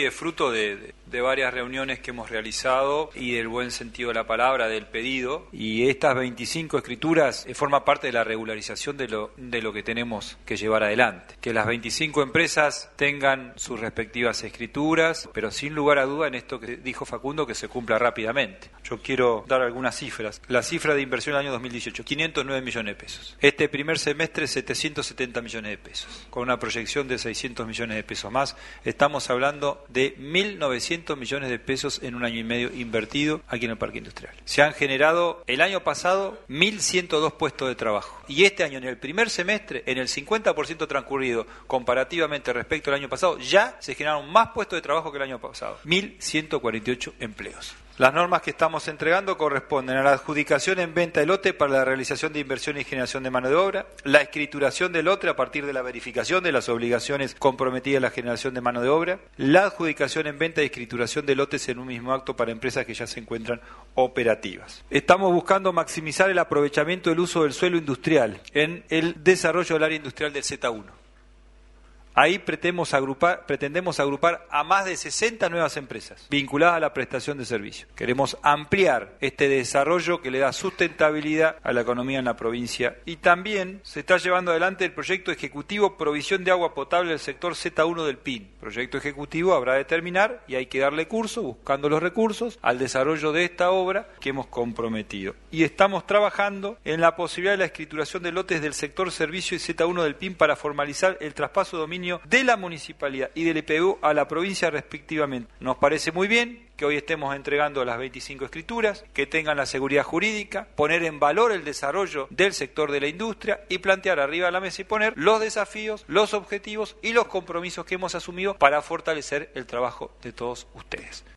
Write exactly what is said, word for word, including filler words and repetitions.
es fruto de, de, de varias reuniones que hemos realizado y del buen sentido de la palabra, del pedido. Y estas veinticinco escrituras eh, forman parte de la regularización de lo, de lo que tenemos que llevar adelante. Que las veinticinco empresas tengan sus respectivas escrituras, pero sin lugar a duda en esto que dijo Facundo, que se cumpla rápidamente. Yo quiero dar algunas cifras. La cifra de inversión del año dos mil dieciocho, quinientos nueve millones de pesos. Este primer semestre, setecientos setenta millones de pesos. Con una proyección de seiscientos millones de pesos más. Estamos hablando de mil novecientos millones de pesos en un año y medio invertido aquí en el Parque Industrial. Se han generado el año pasado mil ciento dos puestos de trabajo. Y este año, en el primer semestre, en el cincuenta por ciento transcurrido comparativamente respecto al año pasado, ya se generaron más puestos de trabajo que el año pasado. mil ciento cuarenta y ocho empleos. Las normas que estamos entregando corresponden a la adjudicación en venta de lote para la realización de inversión y generación de mano de obra, la escrituración del lote a partir de la verificación de las obligaciones comprometidas en la generación de mano de obra, la adjudicación en venta y escrituración de lotes en un mismo acto para empresas que ya se encuentran operativas. Estamos buscando maximizar el aprovechamiento del uso del suelo industrial en el desarrollo del área industrial del Z uno. Ahí pretendemos agrupar, pretendemos agrupar a más de sesenta nuevas empresas vinculadas a la prestación de servicios. Queremos ampliar este desarrollo que le da sustentabilidad a la economía en la provincia. Y también se está llevando adelante el proyecto ejecutivo Provisión de Agua Potable del sector Z uno del P I N. Proyecto ejecutivo habrá de terminar y hay que darle curso, buscando los recursos, al desarrollo de esta obra que hemos comprometido. Y estamos trabajando en la posibilidad de la escrituración de lotes del sector servicio y Z uno del P I N para formalizar el traspaso de dominio de la municipalidad y del I P U a la provincia respectivamente. Nos parece muy bien que hoy estemos entregando las veinticinco escrituras, que tengan la seguridad jurídica, poner en valor el desarrollo del sector de la industria y plantear arriba de la mesa y poner los desafíos, los objetivos y los compromisos que hemos asumido para fortalecer el trabajo de todos ustedes.